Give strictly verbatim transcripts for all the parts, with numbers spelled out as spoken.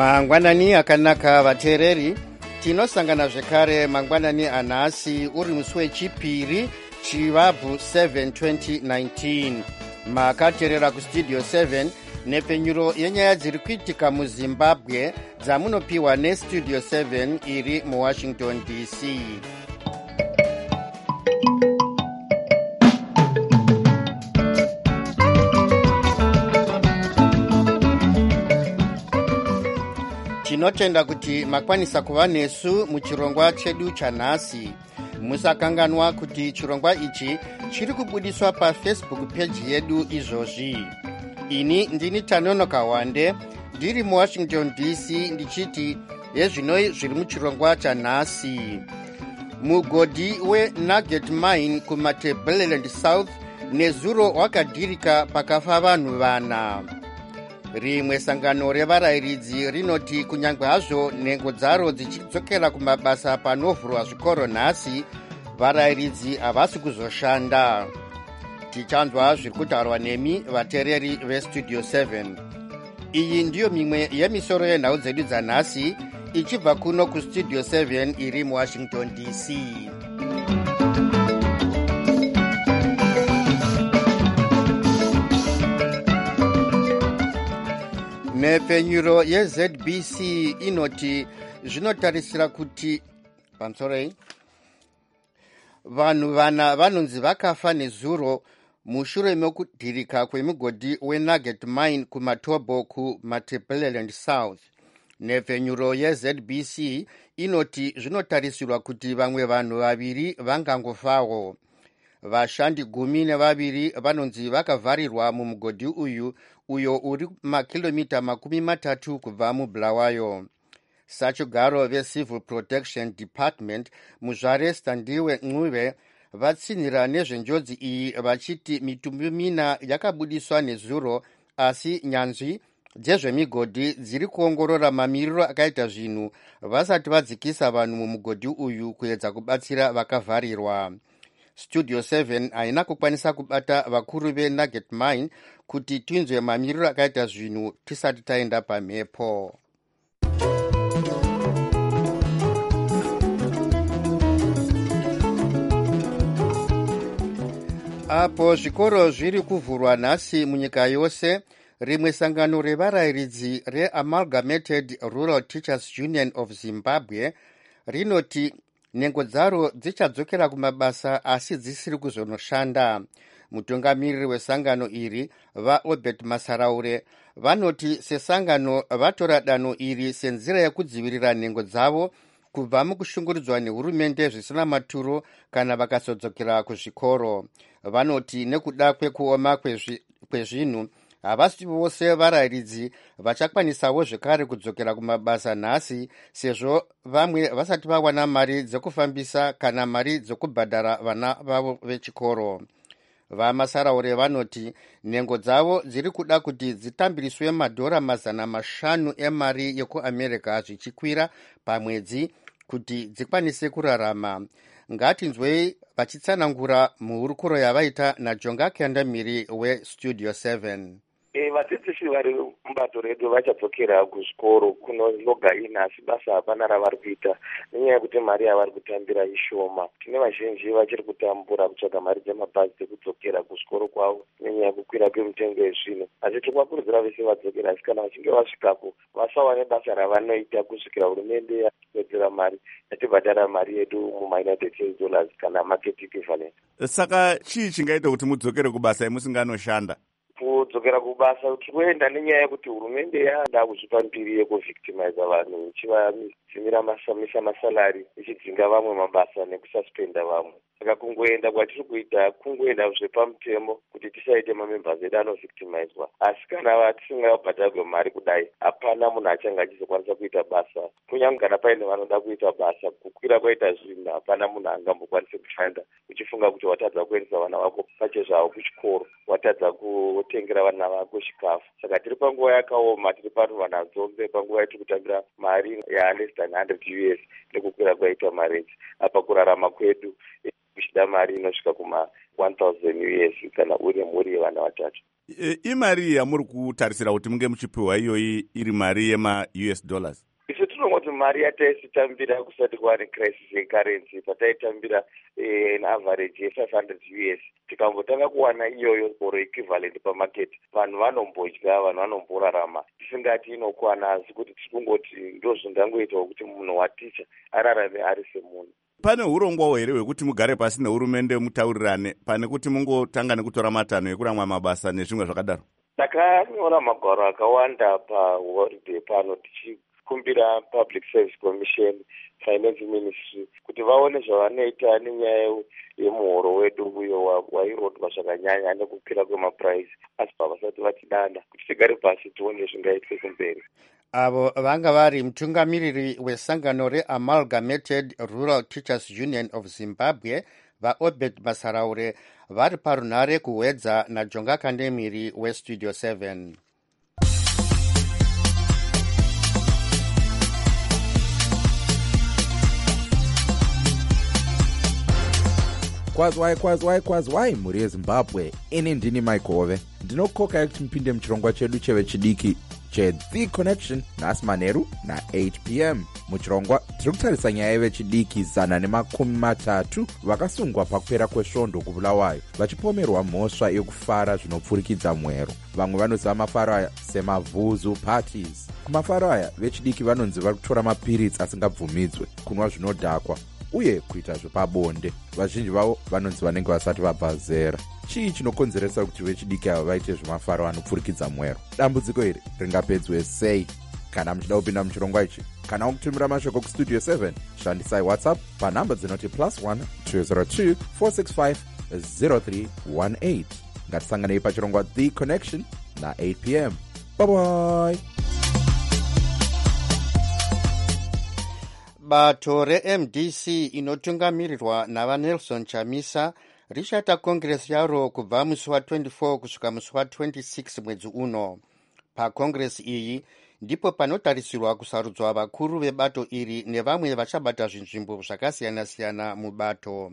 mangwanani akanaka vateereri, tinosangana zvekare mangwanani anhasi uri musi wechipiri chivabvu seven twenty nineteen. Makateerera kustudio seven nepfenyuro yenyaya dziri kuitika muzimbabwe dzamunopiwa nestudio seven iri muwashington D C. Tinotenda kuti makwanisa kuva nesu muchirongwa chedu chanhasi. Musakanganwa kuti chirongwa ichi chiri kubudiswa pafacebook page yedu izvozvi. Ini ndini Tanonoka Wande, ndiri muwashington D C, ndichiti yezvinoi zviri muchirongwa chanhasi. Mugodhi weNugget Mine kumatabeleland South nezuro wakadhirika pakafa vanhu vana. Rimwe sangano revarayiridzi rinoti kunyange hazvo nhengo dzaro dzichidzokera kumabasa panovhurwa zvikoro nhasi, varayiridzi havasi kuzoshanda. Tichanzwa zviri kutaurwa nemi vateereri vestudio seven. Iyi ndiyo mimwe yemisoro yenhau dzedu dzanhasi ichibva kuno kustudio seven iri muwashington D C. Nepfenyuro yeZ B C inoti zvinotarisira kuti pamsorei vanhu vana vanonzi vakafa nezuro mushure mekudhirika kwemigodhi weNugget Mine kumatobo kumatabeleland South. Nepfenyuro yeZ B C inoti zvinotarisirwa kuti vamwe vanhu vaviri vangangofawo. Vashandi gumi nevaviri vanonzi vakavharirwa mumugodhi uyu uyo uri makilomita makumi matatu kubva muBulawayo. Sachigaro veCivil Protection Department muzvare Standiwe Ncube vatsinhira nezvenjodzi iyi vachiti mitumbi mina yakabudiswa nezuro, asi nyanzvi dzezvemigodhi dziri kuongorora mamiriro akaita zvinhu vasati vadzikisa vanhu mumugodhi uyu kuedza kubatsira vakavharirwa. Studio seven haina kukwanisa kubata vakuru veNugget Mine kuti tinzwe mamiriro akaita zvinhu tisati taenda pamhepo. Apo zvikoro zviri kuvhurwa nhasi munyika yose, rimwe sangano revarayiridzi reAmalgamated Rural Teachers Union of Zimbabwe rinoti nhengo dzaro dzichadzokera kumabasa asi dzisiri kuzonoshanda. Mutungamiriri wesangano iri vaObert Masaraure vanoti sesangano vatora danho iri senzira yekudzivirira nhengo dzavo kubva mukushungurudzwa nehurumende zvisina maturo kana vakazodzokera kuzvikoro. Vanoti nekuda kwekuoma kwezvinhu havasi vose varayiridzi vachakwanisawo zvekare kudzokera kumabasa nhasi, sezvo vamwe vasati vawana mari dzekufambisa kana mari dzekubhadhara vana vavo vechikoro. VaMasaraure vanoti nhengo dzavo dziri kuda kuti dzitambiriswe madhora mazana mashanu emari yekuAmerica zvichikwira pamwedzi kuti dzikwanise kurarama. Ngatinzwei vachitsanangura muhurukuro yavaita naJonga Kendamiri westudio seven. E, vadzidzisi vari mubato redu vachadzokera kuzvikoro kunonoga inhasi, basa hapana ravari kuita nenyaya yekuti mari yavari kutambira ishoma. Tine vazhinji vachiri kutambura kutsvaga mari dzemabhazi dzekudzokera kuzvikoro kwavo nenyaya yekukwira kwemitengo yezvinhu, asi tikuvakurudzira vese vadzokera, asi kana vachinge vasvikapo vasawa nebasa ravanoita kusvikira hurumende yawedzera mari yatibhadhara mari yedu mumaunited states dollars kana market equivalent. Saka chii chingaita kuti mudzokere kubasa musinganoshanda? Kudzokera kubasa tikuenda nenyaya yekuti hurumende yada kuzvipa mbiri yekuvictimiza vanhu, ichivadzimira masamisa masalari, ichidzinga vamwe mabasa nekususpenda vamwe. Saka kungoenda kwatiri kuita kungoenda zvepamutemo kuti tisaite mamembers edu anovictimizwa, asi kana tisingabhadharwe mari kudai hapana munhu achanga achizokwanisa kuita basa. Kunyange kana paine vanoda kuita basa, kukwira kwaita zvinhu hapana munhu angambokwanise kushanda uchifunga kuti watadza kuendesa vana vako pachezvavo kuchikoro, watadza kutengera vana vako chikafu. Saka tiri panguva yakaoma, tiri pano vanadzombe panguva yatiri kutambira mari yaless than one hundred U S nekukwira kwaita marriage apa kurarama kwedu. uchida mari inosvika kuma one thousand U S kana uri mhuri yevana vatatu. E, imari yamuri kutarisira kuti munge muchipiwa iyoyi iri mari yema-U S dollars? Isu tinongoti mari yataisitambira kusati kwaane crisis yecurrency pataitambira eh, an average ye-five hundred U S. Tikambotanga kuwana iyoyo or equivalent pamarket, vanhu vanombodya, vanhu vanomborarama. Tisingati inokwana, asi kuti tikungoti ndo zvingangoitawo kuti munhu waticha ararame ari semunhu. Pane urongwa here hwekuti mugare pasi nehurumende mutaurirane pane kuti mungotanga nekutora matanho ekuramwa mabasa nezvimwe zvakadaro? Takanyora magwaro akawanda paholiday pano tichikumbira Public Service Commission, Finance Ministry kuti vaone zvavanoita nenyaya yemuhoro wedu uyo wairotwa zvakanyanya nekukwira kwemaprice, asi pavasati vatidanda kuti tigare pasi tione zvingaitwe kumberi. Avo vanga vari mutungamiriri wesangano reAmalgamated Rural Teachers Union of Zimbabwe vaObed Masaraure vari parunhare kuwedza naJonga Kandemiri weStudio seven. Kwazwai kwazwai kwazwai mhuri yeZimbabwe, ini ndini Maikove. Ndinokoka kuti mpinde muchirongwa chedu chevechidiki cheThe Connection nhasi manheru na-eight p m. Muchirongwa tiri kutarisa nyaya yevechidiki zana nemakumi matatu vakasungwa pakupera kwesvondo kuBulawayo vachipomerwa mhosva yekufara zvinopfurikidza mwero. Vamwe vanoziva mafaro aya semavhuzu parties. Kumafaro aya vechidiki vanonzi vari kutora mapiritsi asingabvumidzwe, kunwa zvinodhakwa uye kuita zvepabonde. Vazhinji vavo vanonzi vanenge vasati vabva zera. Chii chinokonzeresa kuti vechidiki ava vaite zvemafaro anopfurikidza mwero? Dambudziko iri ringapedzwe sei? Kana muchida kupinda muchirongwa ichi kana kutumira mashoko kustudio seven, shandisai WhatsApp panhamba dzinoti plus one two zero two four six five zero three one eight. Ngatisanganei pachirongwa The Connection na-eight p m. Bye bye. Bato re-M D C inotungamirirwa navaNelson Chamisa richata kongresi yaro kubva musi wa-twenty-four kusvika musi wa-twenty-six mwedzi uno. Pakongresi iyi ndipo panotarisirwa kusarudzwa vakuru vebato iri nevamwe vachabata zvinzvimbo zvakasiyana-siyana mubato.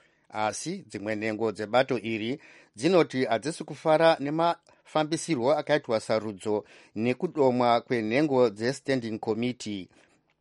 Asi dzimwe nhengo dzebato iri dzinoti hadzisi kufara nemafambisirwo akaitwa sarudzo nekudomwa kwenhengo dzeStanding Committee.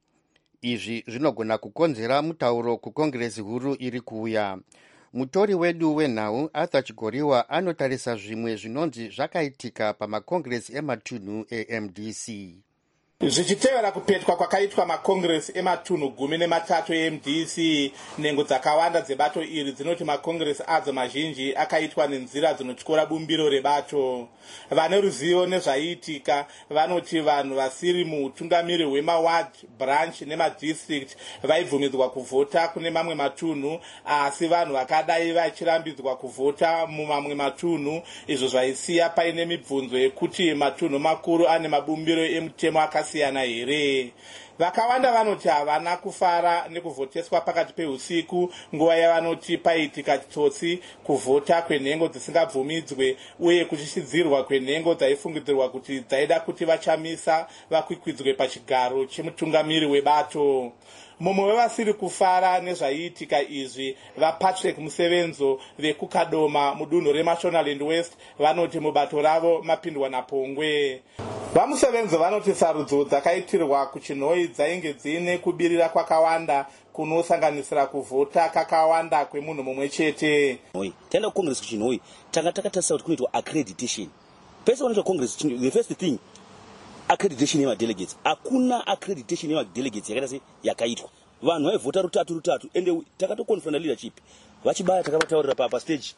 Izvi zvinogona kukonzera mutauro kukongresi huru iri kuuya. Mutori wedu wenhau Arthur Chigoriwa anotarisa zvimwe zvinonzi zvakaitika pamakongresi ematunhu e-M D C. Zvichitevera kupetwa kwakaitwa makongresi ematunhu gumi nematatu e-M D C, nhengo dzakawanda dzebato iri dzinoti makongresi adzo mazhinji akaitwa nenzira dzinotyora bumbiro rebato. Vane ruzivo nezvaiitika vanoti vanhu vasiri muutungamiri hwemaward, branch nemadistrict vaibvumidzwa kuvhota kune mamwe matunhu, asi vanhu vakadai vachirambidzwa kuvhota mumamwe matunhu, izvo zvaisiya paine mibvunzo yekuti matunhu makuru ane mabumbiro emutemo akasiyana here. Vakawanda vanoti havana kufara nekuvhoteswa pakati peusiku, nguva yavanoti paitika tsotsi kuvhota kwenhengo dzisingabvumidzwe uye kuchishidzirwa kwenhengo dzaifungidzirwa kuti dzaida kuti vachamisa vakwikwidzwe pachigaro chemutungamiri webato. Mumwe wevasiri kufara nezvaiitika izvi, vaPatrick Musevenzo vekukadoma mudunhu reMashonaland West vanoti mubato ravo mapindwa napongwe. VaMusevenzo vanoti sarudzo dzakaitirwa kuchinhoi dzainge dzine kubirira kwakawanda kunosanganisira kuvhota kakawanda kwemunhu mumwe chete. Taenda kucongress kuchinhoi tanga takatarisa kuti kunoitwa accreditation. Pese vanoita congress, the first thing accreditation yemadelegates. Hakuna accreditation yemadelegates yakaita se yakaitwa. Vanhu vaivhota rutatu rutatu ende takatokonfirma leadership. Vachibaya takavataurira pa stage.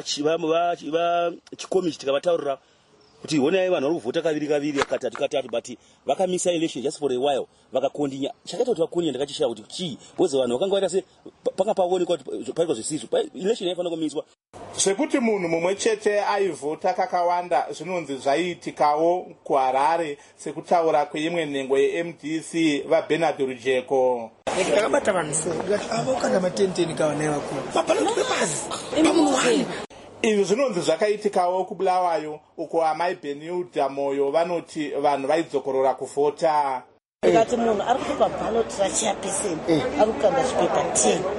Vachikomichi takavataurira kuti honai vanhu vari kuvhota kaviri kaviri katatu katatu, but vakamisa election just for a while vakakondinya. Chakaita kuti vakondinya ndakachishaya kuti chii boze vanhu vakanga vaita se panga paonekwa kuti paitwa zvisizvo election yaifanira kumiswa. Zvekuti munhu mumwe chete aivhota kakawanda zvinonzi zvaiitikawo kuHarare, sekutaura kweimwe nhengo ye-M D C vaBernard Rujeko. Takabata vanhu so avo kana matenteni kawana vakuru mapana pepazi pamuwani. Izvi zvinonzi zvakaitikawo kuBulawayo uko amai Benilda Moyo vanoti vanhu vaidzokorora kuvhota. Ngati munhu ari kupa ballot rachapiseni ari kukanda zvipepa ten.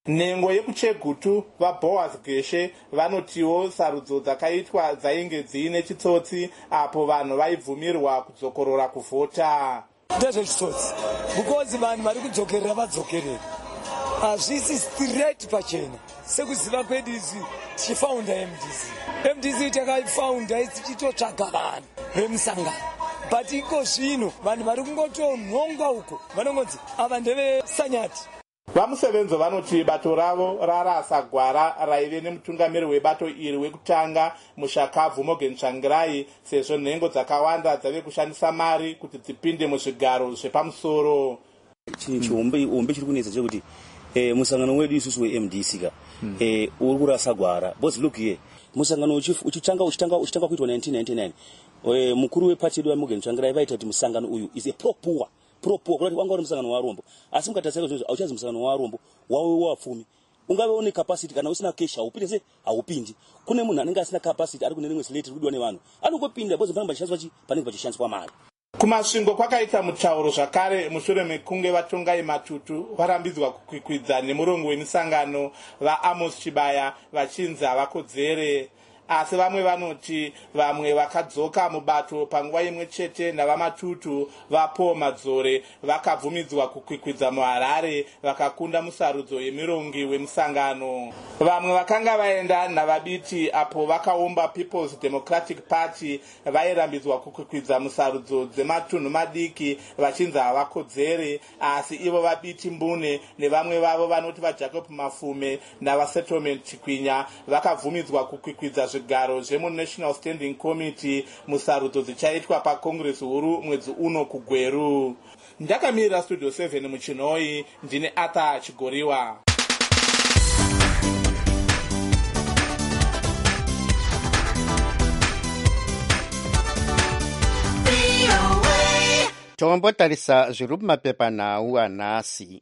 Nhengo yekuchegutu vaBoaz Geshe vanotiwo sarudzo dzakaitwa dzainge dziine chitsotsi apo vanhu vaibvumirwa kudzokorora kuvhota. Ndezvechitsotsi because vanhu vari kudzokerera vadzokerera hazvisi straight pachena sekuziva kwedu isi tichifaunda M D C. M D C takaifaunda tichitotsvaga vanhu vemusangano, but iko zvino vanhu vari kungotonhongwa uko vanongonzi ava ndevesanyati. Vamusevenzo vanoti bato ravo rarasa gwara raive nemutungamiri webato iri wekutanga Mushakabvu Morgan Tsvangirai sezvo nhengo dzakawanda dzave kushandisa mari kuti dzipinde muzvigaro zvepamusoro. Chihombe hombe chiri kunetsa chekuti eh musangano wedu isusu we-M D C ka eh uri kurasa gwara. Boss look here. Musangano uchitanga uchitanga uchitanga kuitwa nineteen ninety-nine. Eh mukuru weparty yedu Morgan Tsvangirai vaita kuti musangano uyu is a pro-poor. Propo kuti wanga uri musangano wa Rombo asi mukataseka kuti auchazi musangano wa Rombo wawe wapfumi ungave une capacity kana usina cash haupinde se haupindi. Kune munhu anenge asina capacity ari kune rimwe slate kudwa nevanhu anongopinda bozo panenge pachishanswa chi panenge pachishanswa mari. Kumasvingo kwakaita mutauro zvakare mushure mekunge vatongai matutu varambidzwa kukwikwidza nemurongo wemisangano vaAmos Chibaya vachinzi havakodzere. Asi vamwe vanoti vamwe vakadzoka mubato panguva imwe chete navamatutu vaPaul Madzore vakabvumidzwa kukwikwidza muHarare vakakunda musarudzo yemirongi wemusangano. Vamwe vakanga vaenda navabiti apo vakaumba People's Democratic Party vairambidzwa kukwikwidza musarudzo dzematunhu madiki vachinzi havakodzere, asi ivo vabiti mbune nevamwe vavo vanoti vaJacob Mafume navaSettlement Chikwinya vakabvumidzwa kukwikwidza zvigaro zvemuNational Standing Committee musarudzo dzichaitwa paCongress huru mwedzi uno kuGweru. Ndakamirira Studio seven muChinoi, ndine Arthur Chigoriwa. Tombotarisa zviri mumapepanhau anhasi.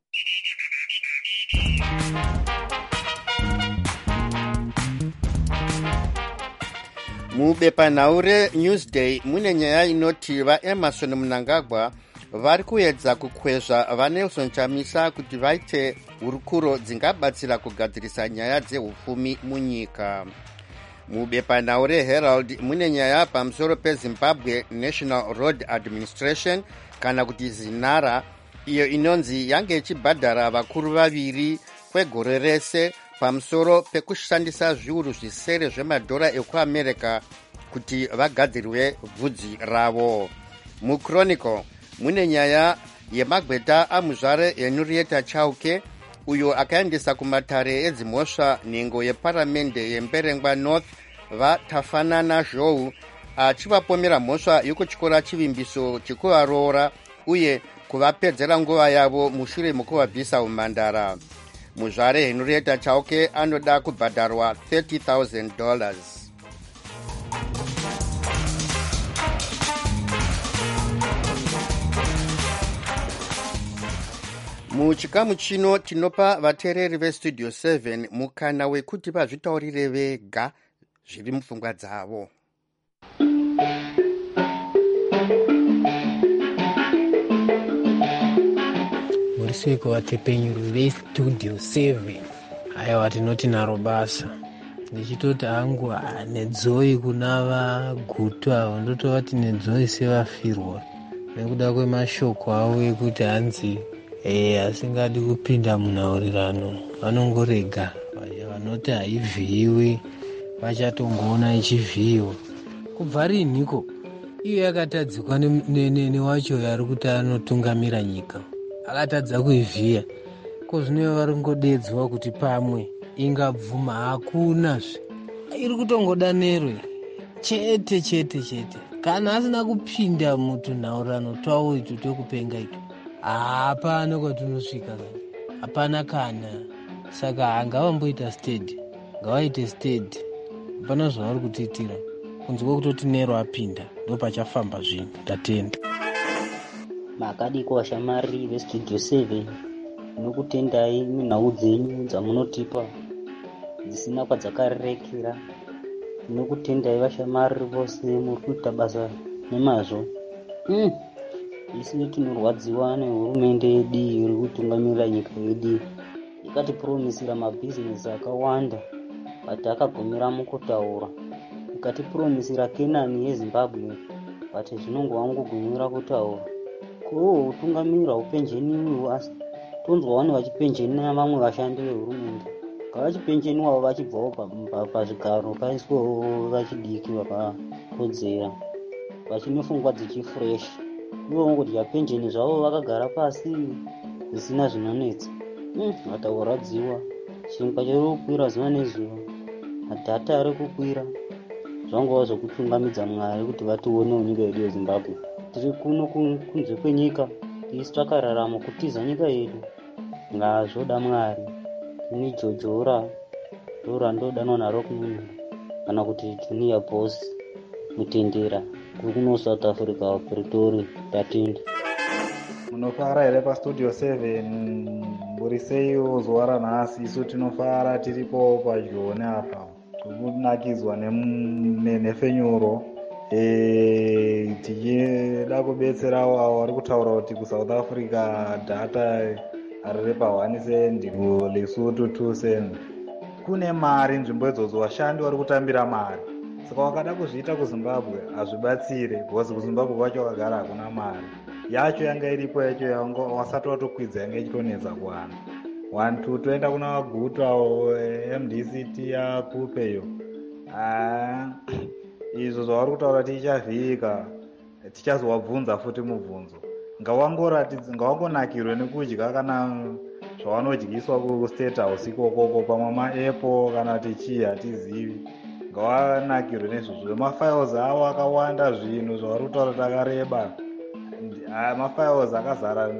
Mubepanhau reNewsday mune nyaya inoti vaEmerson Mnangagwa vari kuedza kukwezva vaNelson Chamisa kuti vaite hurukuro dzingabatsira kugadzirisa nyaya dzehupfumi munyika. Mubepanhau reHerald mune nyaya pamusoro peZimbabwe National Road Administration kana kuti ZINARA, iyo inonzi yange ichibhadhara vakuru vaviri kwegore rese pamusoro pekushandisa zviuru zvisere zvemadhora ekuAmerica kuti vagadzirwe bvudzi ravo. MuChronicle mune nyaya yemagweta amuzvare Henrietta Chauke uyo akaendesa kumatare edzimhosva nhengo yeparamende yemberengwa North vaTafanana Zhou achivapomera mhosva yokutyora chivimbiso chekuvaroora uye kuvapedzera nguva yavo mushure mekuvabvisa umhandara. Muzvare Henrietta Chauke anoda kubhadharwa thirty thousand dollars. Muchikamu chino tinopa vateereri veStudio seven mukana wekuti vazvitaurire vega zviri mupfungwa dzavo. Murisiko vatepenyuru veStudio seven aiwa tinoti naro basa ndichitoti hangu nedzoi kuna vaGutu avo ndotovati nedzoi sevafirwa nekuda kwemashoko avo ekuti hanzi eh asingadi kupinda munhaurirano vanongorega vanoti haivhiyiwi vachatongoona ichivhiyiwa. Kubva rinhiko iyo yakatadzikwa newacho yari kuti anotungamira nyika akatadza kuivhiya ko zvino vari kungodedzwa kuti pamwe ingabvuma hakunazve iri kutongoda nerwe chete chete chete kana asina kupinda mutunhaurirano twavo itu twekupenga itu hapana kwatunosvika kana hapana kana. Saka ngavamboita steady ngavaite steady hapana zvavari kutiitira kunze kwekutoti nero apinda ndo pachafamba zvinhu. Tatenda makadiko vashamari veStudio seven nokutendai munhau dzenyu dzamunotipa dzisina kwadzakarerekera. Nokutendai vashamari vose muri kuita basa nemazvo. mm. Isi tinorwadziwa nehurumende yedu iri kutungamirira nyika yedu ikatipromisira mabhizinesi akawanda but akagumira mukutaura. Ikatipromisira Kenani yeZimbabwe but zvinongo wangogumira kutaura. Ko utungamirira upenjeniwo asi tonzwa vane vachipenjenia vamwe vashandi vehurumende. Ngavachipenjeniwawo vachibvawo pazvigaro paiswawo vachidiki vakakodzera vachinefungwa dzichifresh. Ivo vangoti penjeni zvavo vakagara pasi zvisina zvinonetsa. Vatauradziwa chingwa chiri kukwira zuva nezuva, madhata ari kukwira. Zvangova zvokutungamidza Mwari kuti vationewo nyika yedu yeZimbabwe. Tiri kuno kunze kwenyika isi takararama kutiza nyika yedu. Ngazvoda Mwari. Ini Jojora ndora ndodanwa naro kununu kana kuti Junior Boss Mutendera kuno South Africa Pretoria tatenda. Munofara here pastudio seven Mburiseiwo zuva ranhasi. Isu tinofara tiripo pajone apa kunakizwa nefenyuro e tichida kubetserawo avo vari kutaura kuti kuSouth Africa data riri pa one cent, kuLesotho two cent. Kune mari nzvimbo idzodzo, vashandi vari kutambira mari. Saka wakada kuzviita kuZimbabwe hazvibatsire because kuZimbabwe kwacho wakagara hakuna mari yacho yanga iripo yacho yanga wasati watokwidza yanga ichitonetsa kuwana one two toenda kuna Waguta M D C T yakupeyo. Ah, izvo zvavari kutaura tichavhika tichazovabvunza futi mubvunzo. Ngawangoratidza ngawangonakirwe nekudya kana zvavanodyiswa kuState House ikokoko pamwe maapple kana tichii hatizivi. Ngawanakirwe nezvozvo. Mafiles avo akawanda zvinhu zvavari kutaura takareba. Mafiles akazara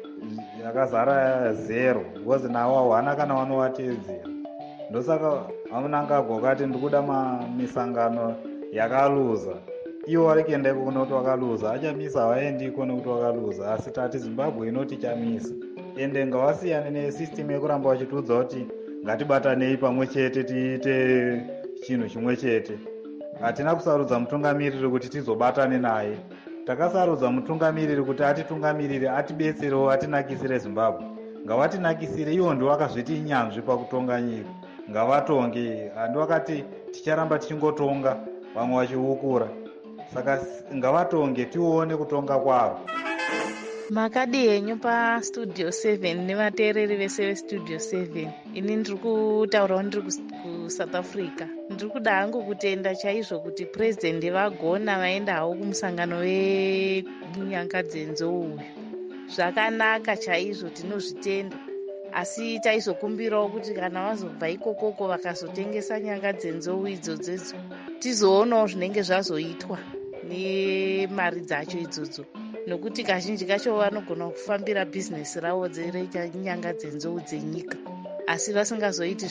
akazara zero because nawo hawana kana vanovatedzera. Ndosaka vamunangagwa kati ndikuda misangano yakaluza. Iwo vari kuenda iko kunoti wakaluza achamisa havaendiko nekuti wakaluza, asi tati Zimbabwe inoti chamisa. Ende ngavasiyane nesystem yekuramba vachitiudza kuti ngatibatanei pamwe chete tiite chinhu chimwe chete. Hatina kusarudza mutungamiriri kuti tizobatane naye. Takasarudza mutungamiriri kuti atitungamirire, atibetserewo, atinakisire Zimbabwe. Ngavatinakisire, iwo ndiwo akazviti nyanzvi pakutonga nyika. Ngavatonge. Handi wakati ticharamba tichingotonga vamwe vachiukura. Saka ngavatonge tione kutonga kwavo. Makadi henyu pastudio seven nevateereri vese vestudio seven. Ini ndiri kutaurawo ndiri kuSouth Africa. Ndiri kuda hangu kutenda chaizvo kuti purezidendi vagona vaenda havo kumusangano wenyanga dzenzou uyu. Zvakanaka chaizvo, tinozvitenda. Asi taizokumbirawo kuti kana vazobva ikokoko vakazotengesa nyanga dzenzou idzodzo tizoonawo zvinenge zvazoitwa nemari dzacho idzodzo, nokuti kazhinji kacho vanogona kufambira bhizinesi ravo dzereita nyanga dzenzou dzenyika asi vasingazoiti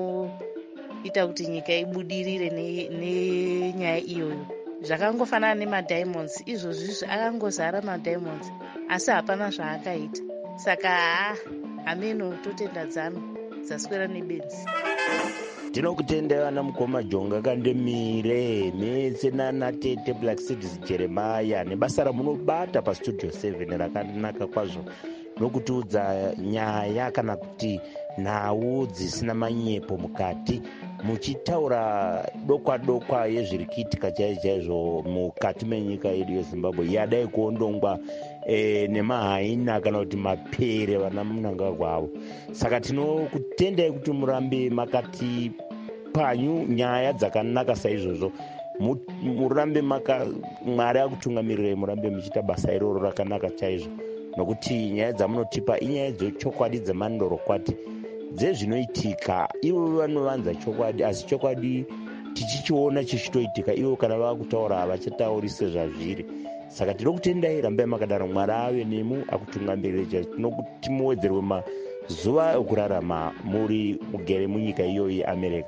zvinoita kuti nyika ibudirire nenyaya iyoyo. Zvakangofanana nemadiamonds, izvozvizvi akangozara madiamonds asi hapana zvaakaita. Saka haa ameno totendadzana dzaswera nebenzi. Tinokutenda vana mukoma Jonga Kandemire mese nana Tete Black Seeds Jeremiah nebasa ramunobata pastudio seven rakanaka kwazvo nokutiudza nyaya kana kuti nhau dzisina manyepo mukati muchitaura dokwa dokwa yezviri kuitika chaizvo chaizvo mukati menyika yedu yeZimbabwe yadai kuondongwa e, nemahaina kana kuti mapere vana munanga kwavo. Saka tinokutendai kuti murambe makati panyu nyaya dzakanaka saizvozvo, murambe maka Mwari akutungamirirei, murambe muchiita basa iroro rakanaka chaizvo, nokuti nyaya dzamunotipa inyaya dzechokwadi dzemandorokwati dzezvinoitika. Ivo vanovanza chokwadi asi chokwadi tichichiona chichitoitika, ivo kana vakutaura havachataurise zvazviri. Saka tinokutendai, rambai makadaro, Mwari ave nemu akutungamirire chaizvo. Tinokuti muwedzerwe mazuva ekurarama muri mugere munyika iyoyi America.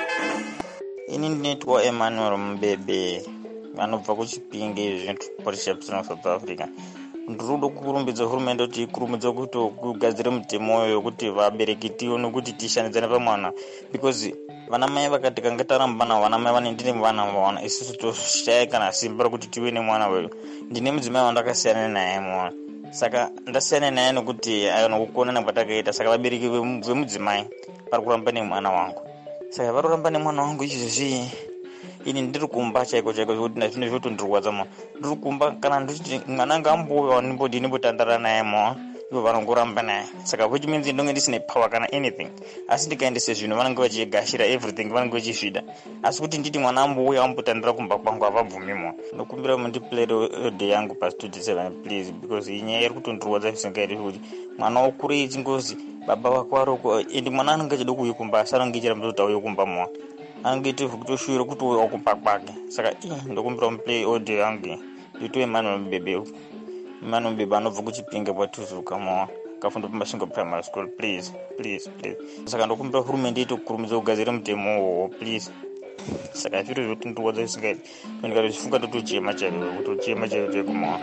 Ini ndinetwa Emmanuel Mbebe vanobva kuChipinge zventuporishapsina South Africa. Ndiri kukurumbidza hurumende kuti ikurumidze kuti kugadzire mutemo yokuti vabereki tione kuti tishandidzane pamwana, because vana mai vakati kanga taramba navo vana mai vane ndine vana vana isusu toshaya kana simba rokuti tive nemwana wedu. Ndine mudzimai wandakasiyana naye mwana saka ndasiyana naye nokuti anokukonana kwatakaita. Saka vabereki vemudzimai vari kuramba nemwana wangu, saka vari kuramba nemwana wangu izvozvi ini ndiri kumba chaiko chaiko zvekuti nazvino zvotondirwadza mo. Ndiri kumba kana nditi mwana anga ambouya ndimboti ndimbotandara naye mo, ivo vanongoramba naye. Saka which means ndonge ndisine power kana anything. Asi ndikaendese zvino vanenge vachigashira everything, vanenge vachizvida. Asi kuti nditi mwana ambouya ambotandara kumba kwangu havabvumi mo. Ndokumbira mundiplay day yangu pa Studio seven please, because inyaya iri kutondirwadza zvisingaiti kuti mwana okure ichingozi baba vako varoko ende mwana anenge achida kuuya kumba asi anenge achiramba kuti auye kumba mo. Ange iti kutoshuira kuti uya kumba kwake. Saka ndokumbira muplay audio yangu ndito Emmanuel Mbebe. Emmanuel Mbebe anobva kuchipinge kwatuzuka mo, kafunda paMasvingo Primary School. Please please please. Saka ndokumbira hurumende ito kurumidza kugadzira mutemo uwowo please. Saka zviro zvotondirwadza zvisingaiti ndikatozvifunga totochema chaiko kutochema chaiko chaiko mo.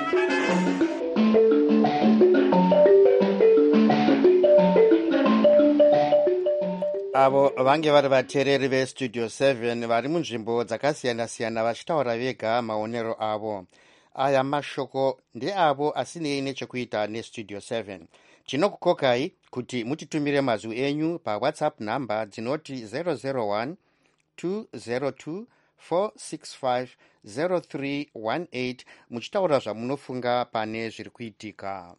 avo vange vari vateereri vestudio seven vari munzvimbo dzakasiyana-siyana vachitaura vega maonero avo. Aya mashoko ndeavo asinei nechekuita nestudio seven. Tinokukokai kuti mutitumire mazwi enyu pawhatsapp nhamba dzinoti zero zero one two zero two four six five zero three one eight muchitaura zvamunofunga pane zviri kuitika.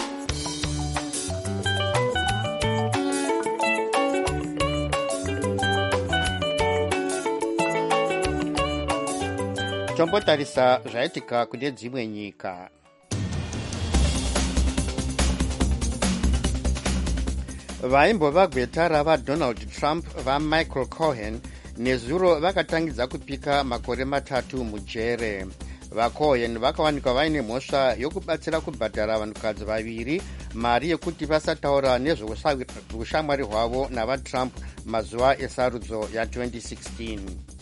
Tombotarisa zvaitika kune dzimwe nyika. Vaimbova gwetara vaDonald Trump vaMichael Cohen nezuro vakatangidza kupika makore matatu mujere. VaCohen vakawanikwa vaine mhosva yokubatsira kubhadhara vanhukadzi vaviri mari yekuti vasataura nezveushamwari hwavo navaTrump mazuva esarudzo ya twenty sixteen.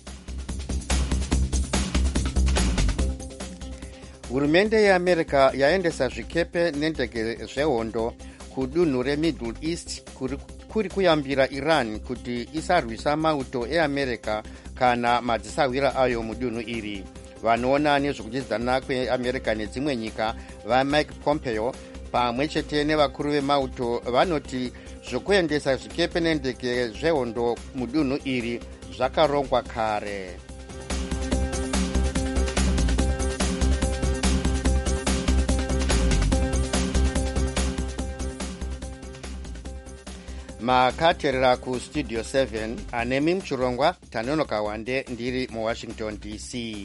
Hurumende yeAmerica yaendesa zvikepe nendege zvehondo kudunhu reMiddle East kuri, kuri kuyambira Iran kuti isarwisa mauto eAmerica kana madzisawira ayo mudunhu iri. Vanoona nezvekudyidzana kweAmerica nedzimwe nyika vaMike Pompeo pamwe chete nevakuru vemauto vanoti zvokuendesa zvikepe nendege zvehondo mudunhu iri zvakarongwa kare. Makateerera kustudio seven anemi muchirongwa Tanonoka Wande ndiri muWashington D C.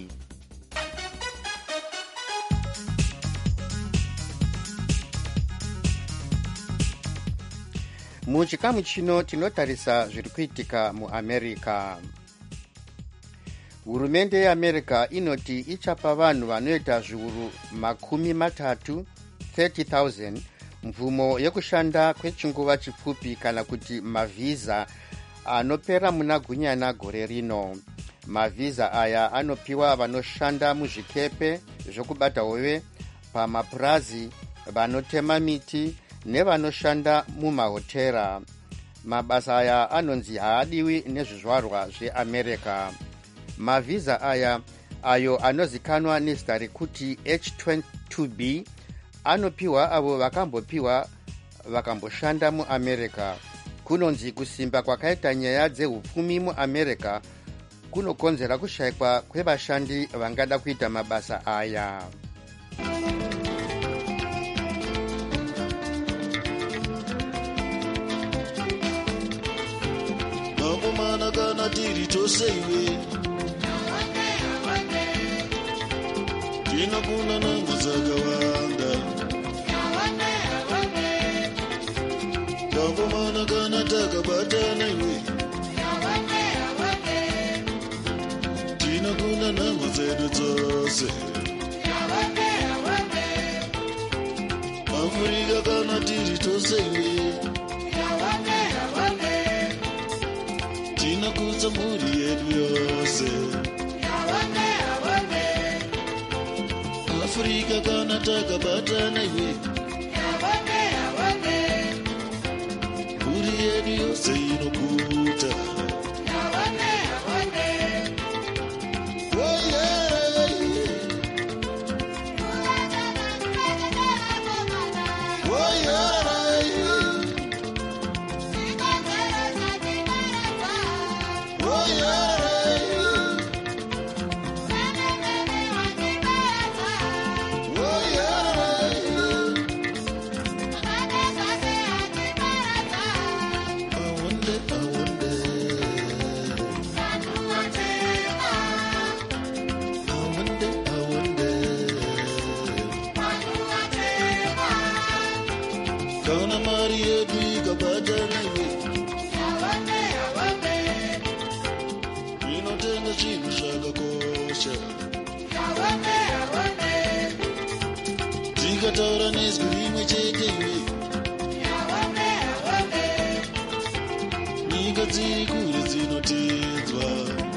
Muchikamu chino tinotarisa zviri kuitika muAmerica. Hurumende yeAmerica inoti ichapa vanhu vanoita zviuru makumi matatu thirty thousand mvumo yekushanda kwechinguva chipfupi kana kuti mavhiza anopera muna gunyana gore rino. Mavhiza aya anopiwa vanoshanda muzvikepe zvokubata hove, pamapurazi, vanotema miti nevanoshanda mumahotera. Mabasa aya anonzi haadiwi nezvizvarwa zveAmerica. Mavhiza aya ayo anozikanwa nezita rekuti H twenty-two B anopiwa avo vakambopiwa vakamboshanda muAmerica. Kunonzi kusimba kwakaita nyaya dzehupfumi muAmerica kunokonzera kushayikwa kwevashandi vangada kuita mabasa aya. Nakomana kana tiri toseiwe tinakuna nangu dzakawanda nakomana kana takabatana iwe tinakuna nangu dzedu dzose Afrika kana tiri toseiwe tinakudza mhuri yedu yose Afrika kana takabatana iwe mhuri yedu yose inokuta oh yeah. shamwari yedu ikabatana iwe inotenga zvinhu zvakakosha tikataura nezwi rimwe chete iwe nyika dziri kure dzinotedzwa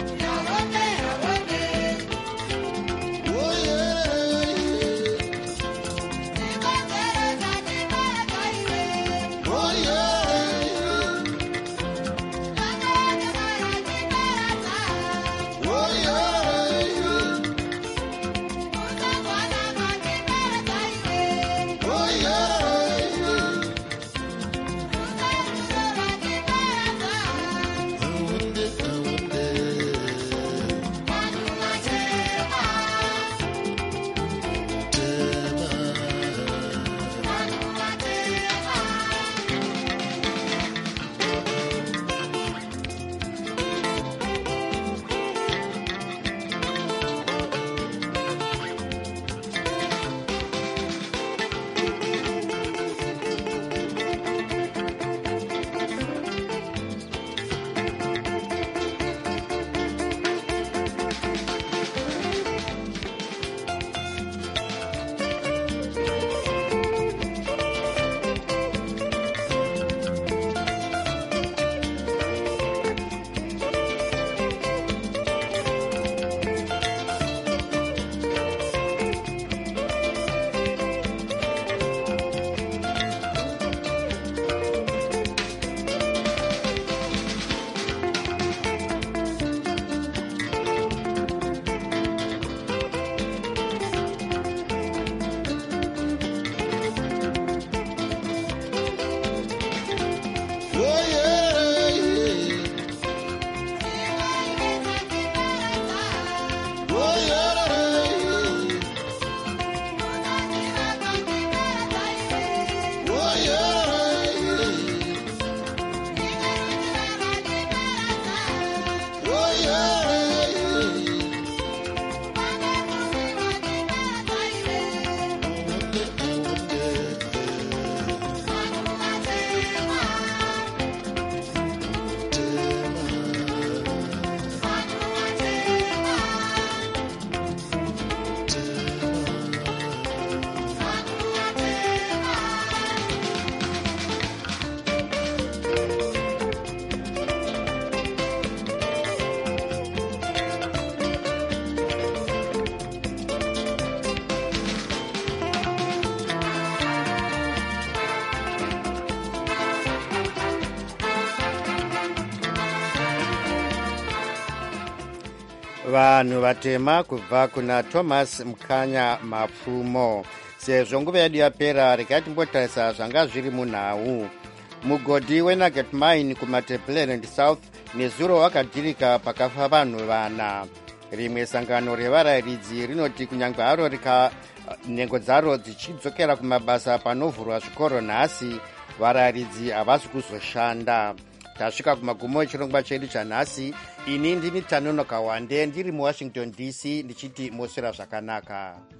vanhu vatema kubva kuna Thomas Mukanya Mapfumo. Sezvo nguva yedu yapera, regai timbotarisa zvanga zviri munhau. Mugodhi weNugget Mine kuMatabeleland South nezuro wakadhirika pakafa vanhu vana. Rimwe sangano revarayiridzi rinoti kunyange haro rika nhengo dzaro dzichidzokera kumabasa panovhurwa zvikoro nhasi, varayiridzi havasi kuzoshanda. Tasvika kumagumo echirongwa chedu chanhasi. Ini ndini Tanonoka Wande ndiri muWashington D C ndichiti moswera zvakanaka.